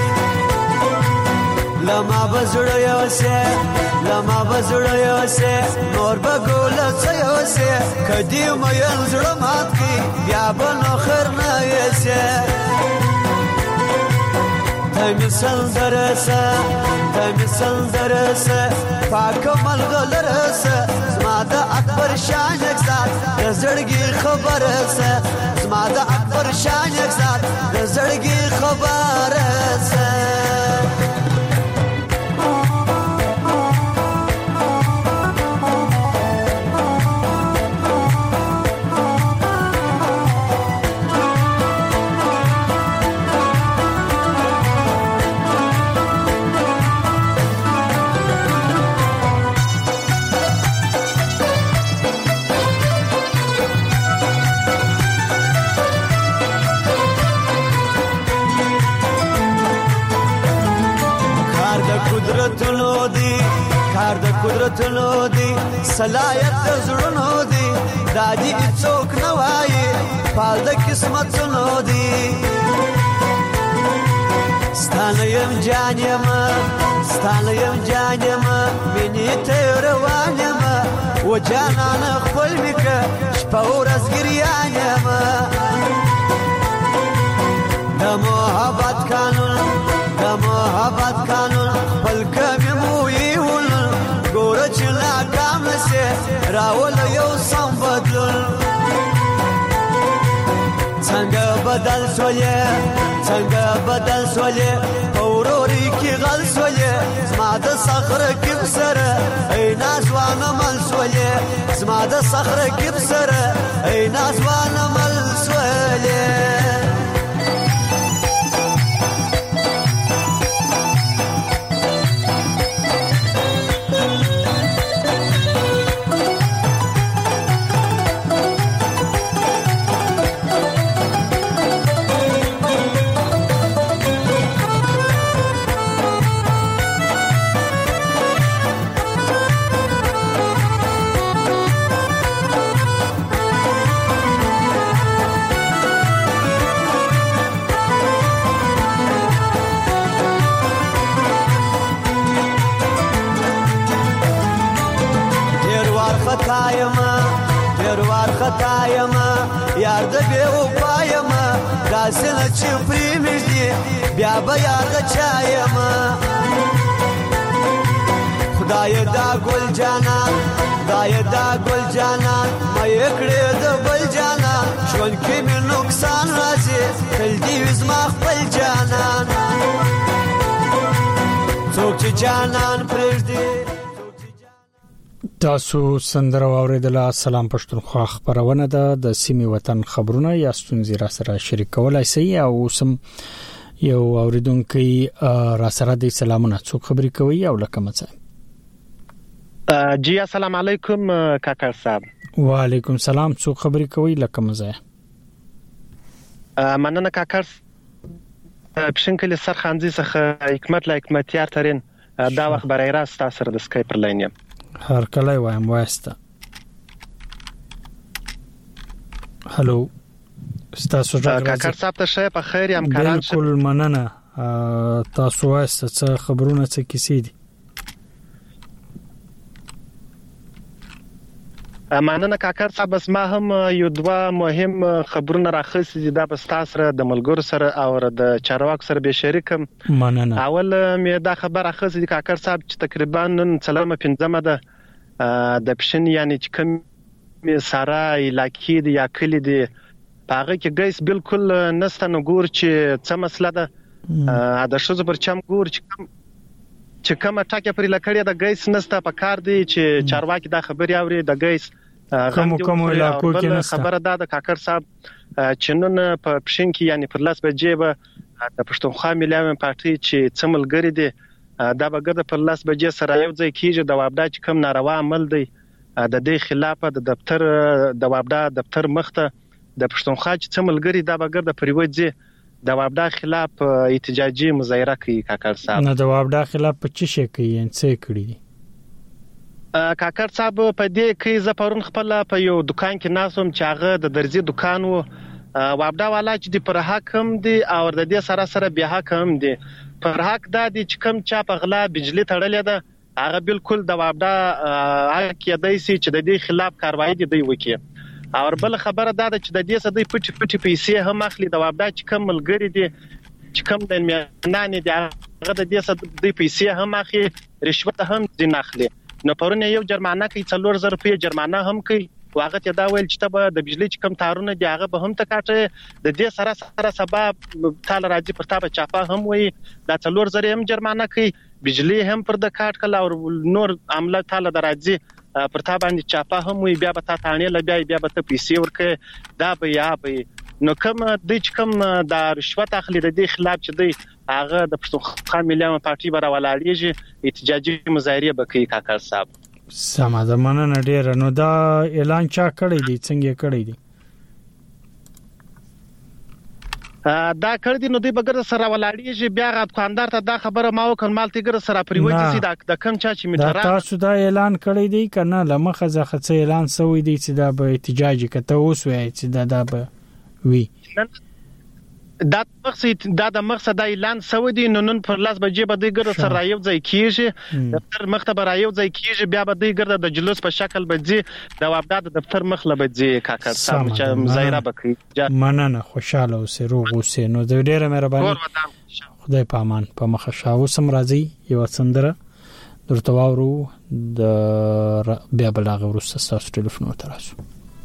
لما بزړ یو سه لما بزړ یو سه نور بګول څه یو سه کدی مې زړه مات کی بیا به نو خیر نه یسه تمثال درسه تمثال درسه پاک ملګرسه زما د اکبر شان اکسات د زړګي خبرسه زما د اکبر شان اکسات د زړګي خبرسه قدرتونو دی کار د قدرتونو دی صلاحیت د زړونو دی دادی څوک نه وایي پال د قسمتونو دی ستانه يم جان یم ستانه يم جان یم مینې ته روان یم و جانان خپل میکه شپه ورځ ګریان یم د محبت قانون د محبت قانون خپل کمی مویی ول ګوره چې ناکام نشي راول یو سم بدلون څنګه بدل سولې څنګه بدل سولې اوروري کې غل سولې زما د صخره کې بسره ای نازوان مل سولې زما د صخره کې بسره ای نازوان مل سولې خطایما ډېر وار خطایما یار د بے وفایما داسنه چې پریمږدي بیا به یار د چایما خدای دا ګل جانان خدای دا ګل جانان مې کړې د بل جانان ژوند کې مې نقصان راځي تل دې زما خپل جانان څوک چې جانان پرېږدي تاسو سندره واوریدله. سلام پښتونخوا خبرونه ده د سیمې وطن خبرونه یا ستونزې را سره شریک کولای شئ او سم یو اوریدونکو را سره د سلامونه څوک خبرې کوي او لکه مڅه جی السلام علیکم کاکر صاحب. وعلیکم سلام څوک خبرې کوي لکه مزه مننه کاکر پښنکل سرخانځي څخه حکمت لا حکمتیار ترين دا وخت برای راست تاسو د سکایپ پر لاین یم هر کله وایم واسطه. هالو تاسو راځه کاکر صاحب ته شه په خیر یم کاران شه بالکل مننه تاسو واسطه څه خبرونه څه کیسې دي؟ مننه کاکر صاحب بس ما هم یو دوا مهم خبرونه راخصي دي دا بس تاسو سره د ملګرو سره او د چارواک سره به شریکم. مننه. اول مې دا خبر راخصي دي کاکر صاحب چې تقریبا نن څلورمه پنځمه ده د پښین یعنی چې کوم سارا علاقې دي یا کلی دي هغه کې ګیس بالکل نسته نو ګور چې څه مسله ده د شوزو پر چم ګور چې کوم چې کومه ټاکه پر لکړی د ګیس نسته په کار دی چې چارواکي دا خبري اوري د ګیس کوم کوم علاقو کې نسته خبره ده د کاکر صاحب چې نن په پښین کې یعنی پر لاس بجې به د پښتونخوا ملي پارټي چې څملګری دي دا به ګرځي پر لاس بجې سره یو ځای کیږي د وابدا چې کوم ناروا عمل دی د دې خلاف د دفتر د وابدا دفتر مخته د پښتونخوا چې څملګری دا به ګرځي پر وځي د وابدا خلاف احتجاجي مظاهره کوي کاکر صاحب. نه د وابدا خلاف په څه شي کوي ان څه کړی دي کاکر صاحب په دې کې ز پرون خپل په یو دکان کې ناسوم چې هغه د درزي دکان وو وابدا والا چې د پر حکم دي او د دې سره سره بیا حکم دي پر حق د دې چې کم چا په غلا بجلی تړلې ده هغه بالکل د وابدا حق یې دی چې د دې خلاف کاروایی دی وکړي. او بل خبره دا ده چې د دې سدې پټي پټي پیسې هم اخلي د وابدا چې کم ملګری دي چې کم د میانانې دي هغه د دې سدې پیسې هم اخلي رشوت هم دي اخلي. نو پرونه یو جرمانه کوي څلور زره روپیه جرمانه هم کوي واغه ته دا ویل چې ته د بجلی چې کم تارونه دی هغه به هم تکاټه د دې سره سره سبب تعال راځي پر تابه چاپه هم وي دا څلور زره هم جرمانه کوي بجلی هم پر د کاټ کله او نور عمله تعال درځي پر تا باندې چاپه هم وي بیا به تا تانه ل بیا بیا به ته پیسې ورکه دا به یا به نو کوم د چې کوم د رشوت اخلي د دې خلاف چې دی هغه د پښتونخوا ملي پارټي بر ولاړیږي احتجاجي مظاهره وکړي کاکر صاحب. سمه ده مننه ډیر. نو دا اعلان چا کړی دی څنګه کړی دی؟ دا کړ دي نو دوی بغیر سره ولاړیږي بیا غا دکاندار ته دا خبره ما وکړ مالتیګر سره پریوځي سي دا د کم چا چې میټر تاسو دا اعلان کړی دی کنه لمخه ځخه څه اعلان سوی دی چې دا به احتجاجي کته اوس وایي چې دا دا به وی دا مقصد دا د مقصد د اعلان سوی دی نو نن پر لاس بجې به دوی ګر سره یو ځای کیږي دفتر مخته به یو ځای کیږي بیا به دوی ګر د جلوس په شکل بځي د وابدا د دفتر مخله بځي کاکا صاحب چې مظاهره وکړي مننه خوشاله اوسې روغ اوسې نو د ډیره مهرباني خدای په امان په مخه شاو سم راځي یو سندره درته واورو د بیا بلاغ ورسته تاسو ټلیفون وتراسو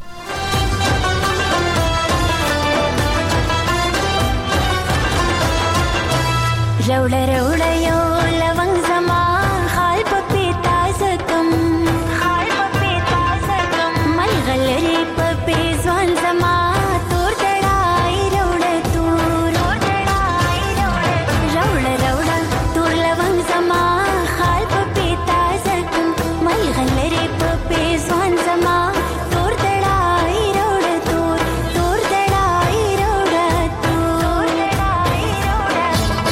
روڑا روڑا یو لونگ زما خال پا پیتا زکم خال پا پیتا زکم ملغلری پا پیزوان زما تور دڑائی روڑا تور تور دڑائی روڑا روڑا روڑا تور لونگ زما خال پا پیتا زکم ملغلری پا پیزوان زما تور دڑائی روڑا تور تور دڑائی روڑا تور دڑائی روڑا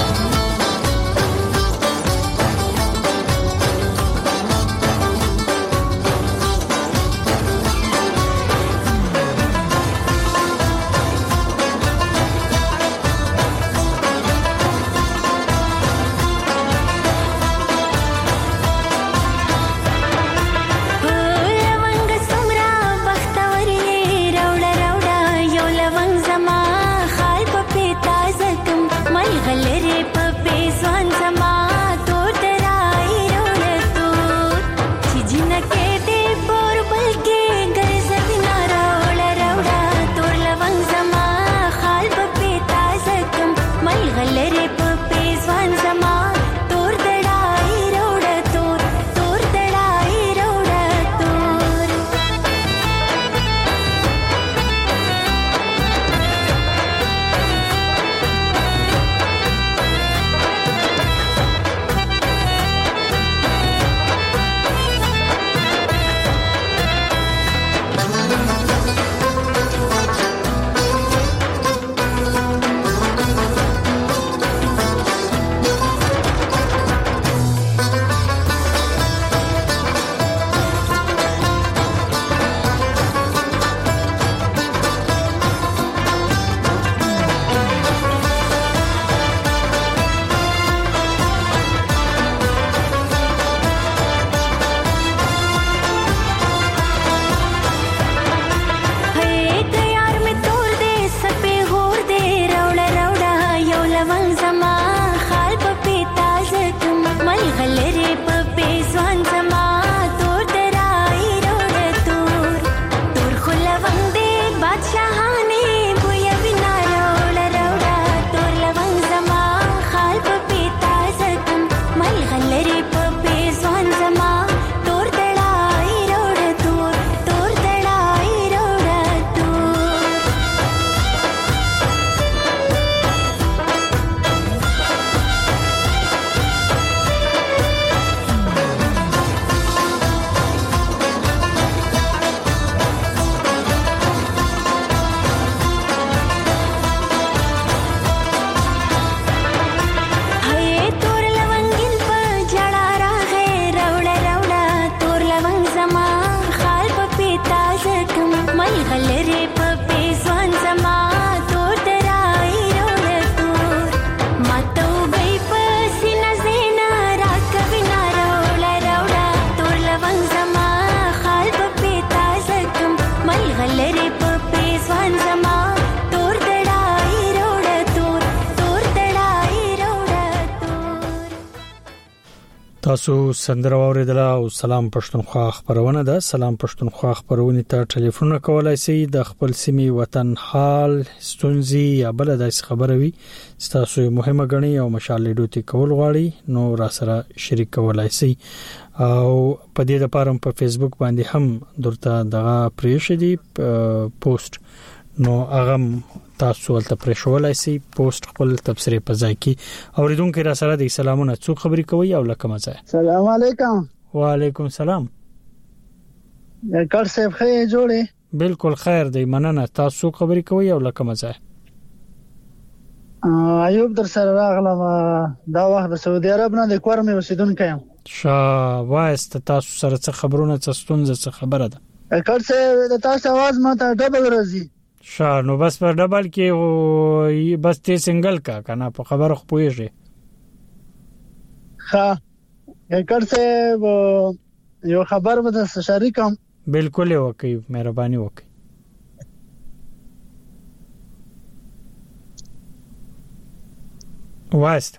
تاسو سندره اوریدله او سلام پښتونخوا خبرونه ده سلام پښتونخوا خبرونه ته ټلیفون کولای شئ د خپل سیمې وطن حال ستونزې یا بل داسې خبره وي تاسو مهمه غني او مشال ډوتی کول غواړي نو را سره شریک کولای شئ او په دې لپاره په فیسبوک باندې هم درته دغه پریشدي پوسټ نو هغه تاسو ولته پرېښولای شئ پوسټ خپل تبصره پځای کی اوریدونکو را سره د سلامونه څو خبرې کوي او لکه مزه السلام علیکم وعلیکم السلام کار صاحب خیر جوړه بالکل خیر دی مننه تاسو خبرې کوي او لکه مزه ایوب در سره راغلم دا وخت د سعودي عرب نه د کورمې اوسیدونکی یم. شا وایست تاسو سره څه خبرونه څه ستونزه څه خبره ده؟ کړ څه د تاسو आवाज ماته ډبل راځي. شا نو بس پر ډبل کې او بس ته سنگل کا کنه په خبره خو پويږي. ها کړ څه یو خبر به شریکم. بالکل وکي مهرباني وکي. وایست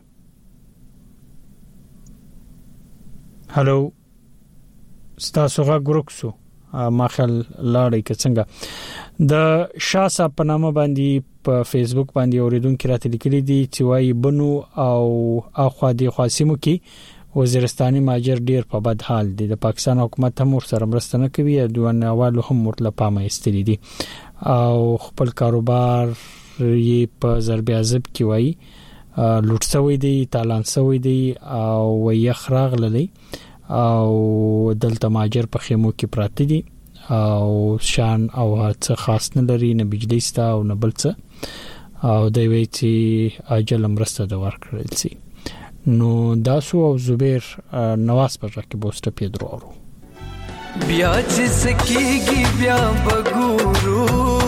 هالو ستاسو غا ګروکسو ماخل لاړی که څنګه د شاسا په نامه باندې په فیسبوک باندې اوریدونکو راته لیکلي دي چې وايي بنو او اخوا دي خاصمو کې وزیرستاني ماجر ډیر په بد حال دي. د پاکستان حکومت هم سره مرسته نه کوي، دوه نوالو هم ورته پامه استری دي او خپل کاروبار یې په ضرب عذاب کې وایي لوټ شوی دی، تالان شوی دی او یخراغ للی او دلته ماجر په خیمو کې پراته دي او شان او څه خاص نه لري، نه بجلی ستا او نه بل څه او دوی وی چې اجل مرسته د ورکړل شي. نو داسو او زبیر نواز پر کې بوسټ پیدرو بیا چې سکیږي بیا بګورو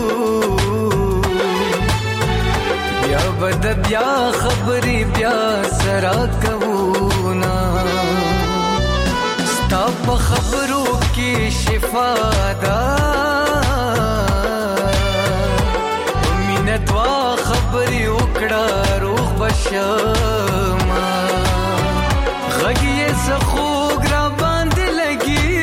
بیا بد بیا خبرې بیا سره کوونا ستا په خبرو کې شفا ده مینه دوا خبرې وکړه روغ بشما غږیې سخوږ را باندې لګي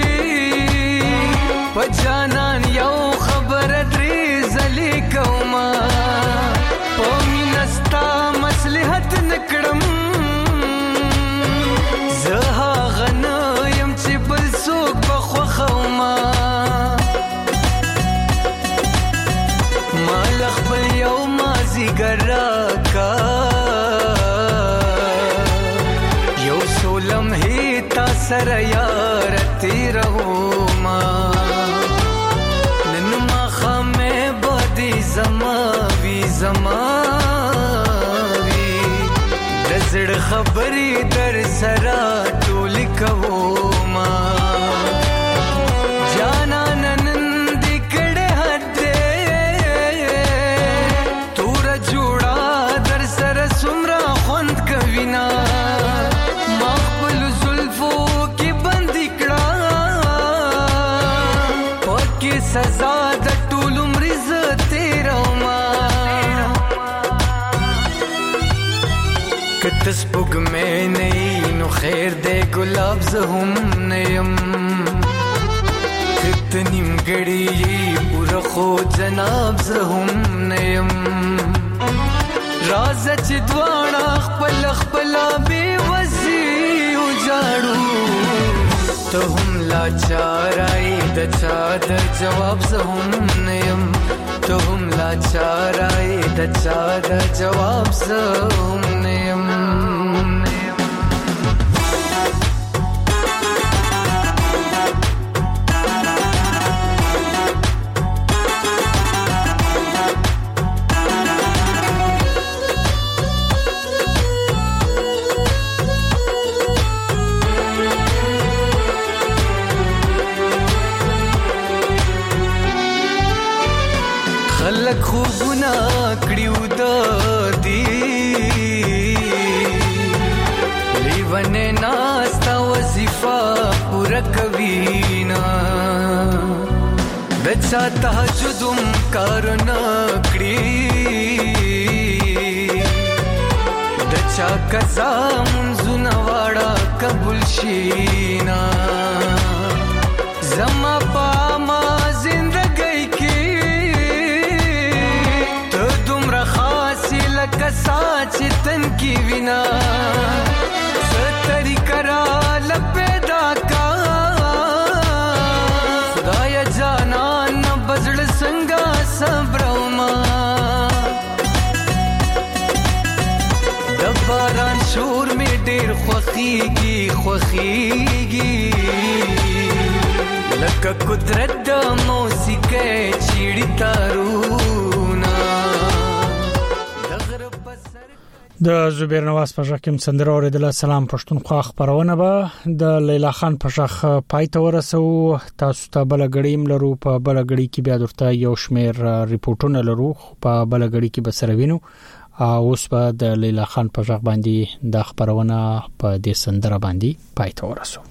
په جانان یو خبره درې ځلې کومه په مینه ستا مصلحت نکړم زه هغه نه یم چې بل څوک به خوښومه ما له خپل یو مازدیګر راکه یو څو لمحې تا سره یاره تېرومه نن ماښامې به دې زما وي زما وي د زړه خبرې در سره ټولې کومه جانانه نن دې کړې حد توره جوړه در سره څومره خوند کوي نه ما خپلو زلفو کې بندي کړه پکې سزا د ټول عمر زه تېرومه که ته سپوږمۍ نه یې نو خیر دی ګلاب زه هم نه یم که ته نیمګړې یې پوره خو جناب زه هم نه یم راځه چې دواړه خپل خپله بېوسي وجاړو ته هم لاچاری د چا د جواب زه هم نه یم ته هم لاچاری د چا د جواب زه هم نه یم خلک خوبونه کړیو د دې لیونه ناستا وظیفه پوره کوي نه د چا تهجدم کار نه کړی د چا قضا منځونه واړه قبول شي نه زما پاما زندګۍ کې کسا چې تن کی وینا ستری کرا لپیدا کا خدای جانان بزړ څنګه صبروما د باران شور می ډیر خوخیږي خوخیږي لکه قدرت د موسیقۍ چیړی تارو د زبیر نواز په ځکه سندره اوریدل. سلام پښتونخوا خبرونه به د لیلا خان په ځخ پای ته ورسو. تاسو ته بل غړیم لرو په بل غړي کې بیا درته یو شمیر ریپورتونه لرو په بل غړي کې بسروینو. اوس په د لیلا خان په ځخ باندې د خبرونه په دې سندره باندې پای ته ورسو.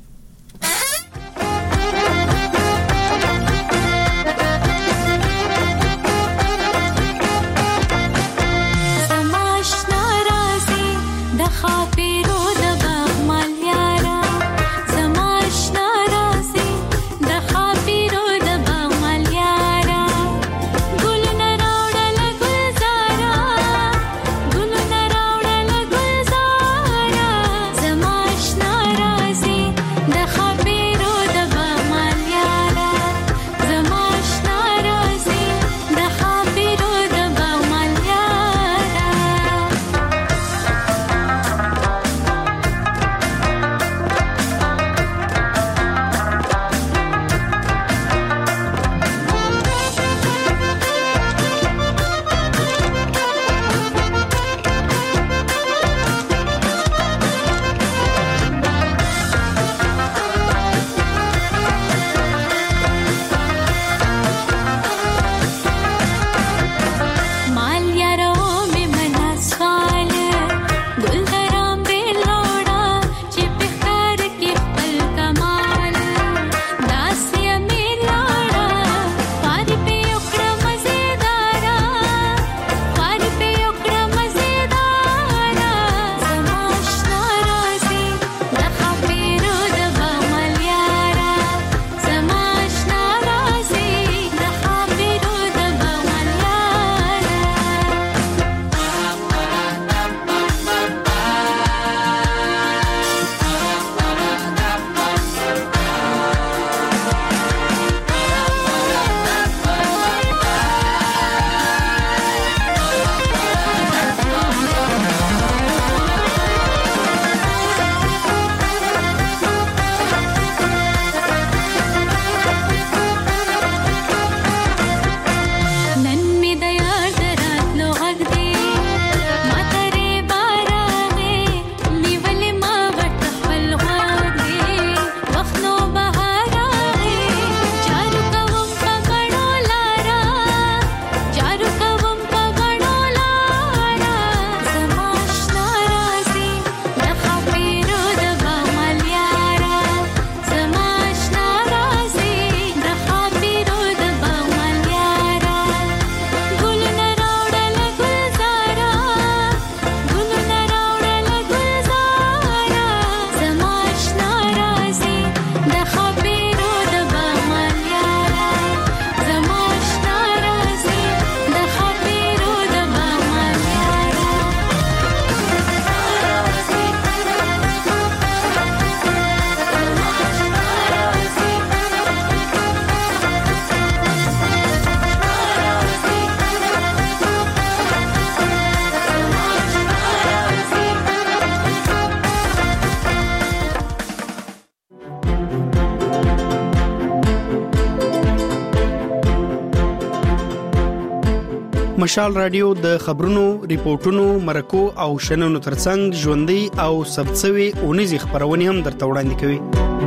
مشال رادیو د خبرونو، ریپورتونو، مرکو او شننو ترڅنګ ژوندۍ او ثبتسوي اونیزي خبرونه هم درته وړاندې کوي.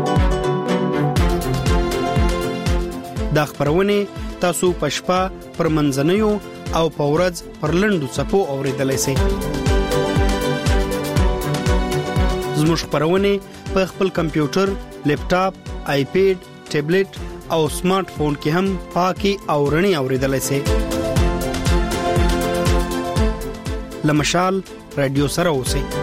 دا خبرونه تاسو پښپا پر منځنیو او پورز پر لندو صفو اوریدلای شئ. زموږ خبرونه په خپل کمپیوټر، لیپټاپ، آیپیډ، ټابلیټ او سمارټ فون کې هم پاکي او رڼي اوریدلای شئ. لمشال رادیو سره اوسئ.